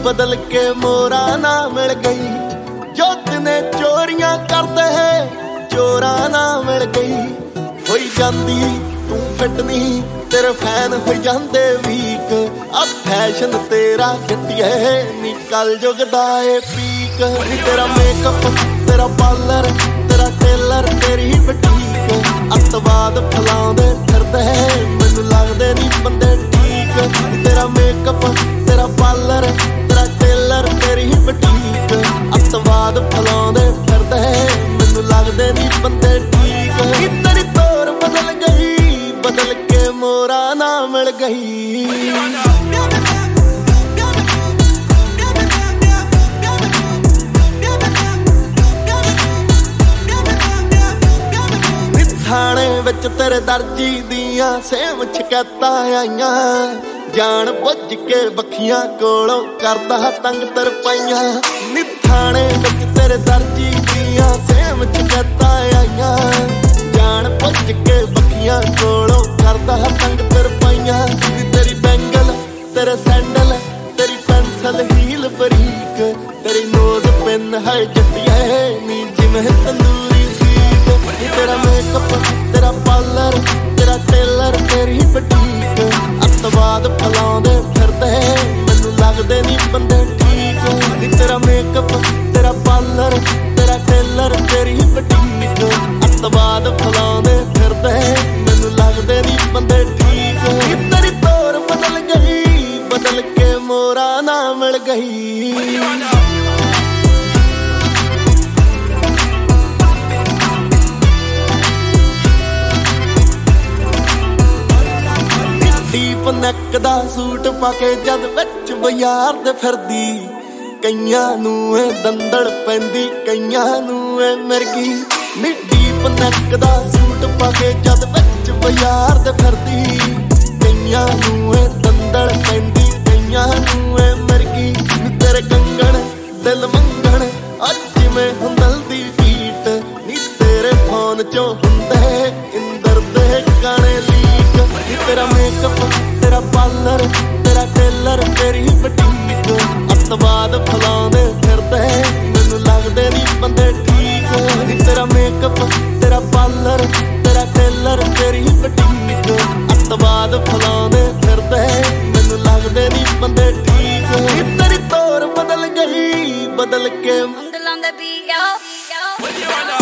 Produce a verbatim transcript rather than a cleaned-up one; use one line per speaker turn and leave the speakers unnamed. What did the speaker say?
बदल के मोरा ना मिल गई। जो तिने चोरियां करते है चोरा ना मिल गई। होई जांदी तू फिट नहीं तेरे फैन हो जांदे वीक। अब फैशन तेरा घटिया है नी कल जुगदा ए पीक। तेरा मेकअप तेरा पार्लर तेरा टेलर तेरी बुटीक। अतवाद फैलाउंदे फिरदे मैनू लगदे नी बंदे ठीक। तेरा मेकअप तेरा पार्लर तेरा टेलर तेरी बुटीक। अतवाद फैलाउंदे फिरदे मैनू लगदे नी बंदे ठीक। तेरी तोर बदल गई बदल के मोरा ना मिल गई। थाने विच तेरे दर्जी दियां सेम शिकायतां आईयां। जान बुझ के बखियां कोलों करदा तंग तरपाइयां। नी थाने विच तेरे दर्जी दियां सेम शिकायतां आईयां। जान बुझ के बखियां कोलों करदा तंग तरपाइयां। तेरी बैंगल तेरे सैंडल तेरी पेंसिल हील बरीक। तेरी नोज पिन है जट्टिया नी जिवें तंदूरी सीक। तेरा मेकअप तेरा पार्लर तेरा टेलर तेरी बुटीक। अतवाद फैलाउंदे फिरदे मैनू लगदे नी बंदे ठीक। तेरा मेकअप तेरा पार्लर तेरा टेलर तेरी बुटीक। अतवाद फैलाउंदे फिरदे मैनू लगदे नी बंदे ठीक। तेरी तोर बदल गई बदल के मोरा ना मिल गई। ਡੀਪ ਨੈਕ ਦਾ ਸੂਟ ਪਾ ਕੇ ਜਦ ਵਿੱਚ ਬਾਜ਼ਾਰ ਦੇ ਫਿਰਦੀ। ਕਈਆਂ ਨੂੰ ਏ ਦੰਦੜ ਪੈਂਦੀ ਕਈਆਂ ਨੂੰ ਏ ਮਿਰਗੀ। ਨੀ ਡੀਪ ਨੈਕ ਦਾ ਸੂਟ ਪਾ ਕੇ ਜਦ ਵਿੱਚ ਬਾਜ਼ਾਰ ਦੇ ਫਿਰਦੀ। ਕਈਆਂ ਨੂੰ ਏ ਦੰਦੜ ਪੈਂਦੀ ਕਈਆਂ ਨੂੰ ਏ ਮਿਰਗੀ। ਤੇਰੇ ਕੰਗਣ ਦਿਲ ਮੰਗਣ ਅੱਜ ਜਿਵੇਂ ਹੁੰਦਲ ਦੀ ਬੀਟ। ਨੀ ਤੇਰੇ ਫੋਨ ਚੋਂ ਹੁੰਦੇ ਇੰਦਰ ਦੇ ਗਾਣੇ ਲੀਕ। तेरा मेकअप तेरा पार्लर तेरा टेलर तेरी बुटीक। अतवाद फैलाउंदे फिरदे मैनू लगदे नी बंदे ठीक। तेरा मेकअप तेरा पार्लर तेरा टेलर तेरी बुटीक। अतवाद फैलाउंदे फिरदे मैनू लगदे नी बंदे ठीक। तेरी तोर बदल गई बदल के
on the beat, yo, yo.